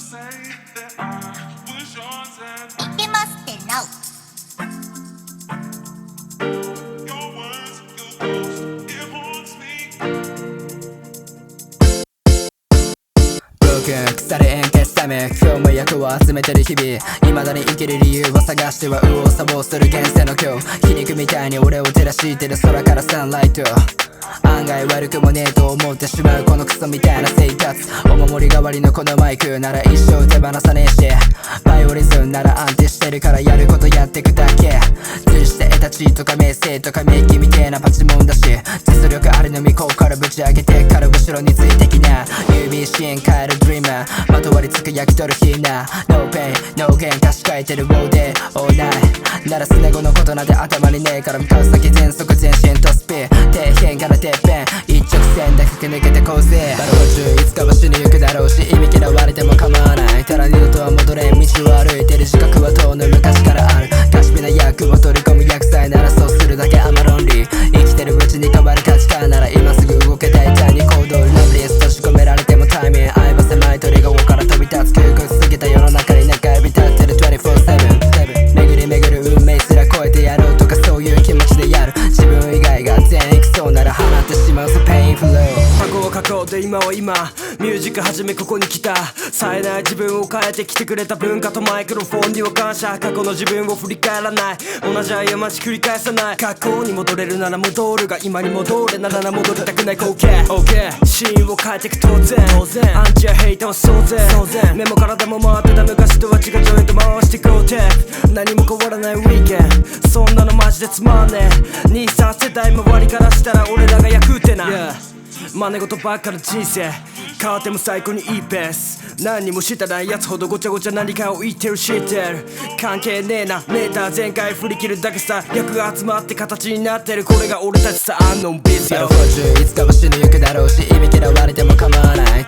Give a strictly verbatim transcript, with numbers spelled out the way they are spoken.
いけますってなお。 腐れ縁消すため今日も役を集めてる日々未だに生きる理由を探しては右往左往する現世の今日皮肉みたいに俺を照らしてる空からサンライト案外悪くもねえと思ってしまうこのクソみたいな生活お守り代わりのこのマイクなら一生手放さねえしバイオリズムなら安定してるからやることやってくだけ通して得た地位とか名声とか名義みてえなパチモンだし実力あるのみこうからぶち上げてから後ろについてきな ユービーシー 変えるドリーマーまとわりつく焼き鳥るヒーナ No pain no gain 歌詞書いてる all day all night ならすね後のことなんて頭にねえから向かう先全速前進とスピー底辺からてっぺん一直線で駆け抜けてこうぜバロー中いつかは死にゆくだろうし意味嫌われても構わないただ二度とは戻れん道を歩いてる自覚は遠の昔からあるカシピな役を取り込む薬剤ならそうするだけアマロンリー生きてるうちに変わる価値観なら今すぐ動けたいタイに行動ラブリース閉じ込められてもタイミング相場狭い鳥が尾から飛び立つ窮屈すぎた世の中に中指立ってるにじゅうよんセブン巡り巡る運命すら超えてやろうとかそういう気持ちでやる自分以外が全員クソなら放ってしまう So painful 過去は過去で今は今ミュージック始めここに来た冴えない自分を変えてきてくれた文化とマイクロフォンには感謝過去の自分を振り返らない同じ過ち繰り返さない過去に戻れるなら戻るが今に戻れなら戻りたくない光景 OK シーンを変えていく当然アンチやヘイターは騒然メモからでも回ってた昔とは違うジョイント回してこうテープ何も変わらないウィーケンそんなのマジでつまんねえ兄さん世代周りからしたら俺らが役ってな、yeah真似事ばっかの人生変わっても最高にいいペース何にもしたないやつほどごちゃごちゃ何かを言ってる知ってる関係ねえなネーター全開振り切るだけさ役が集まって形になってるこれが俺たちさアンノンビズよバロー中いつかは死にゆくだろうし意味嫌われても構わない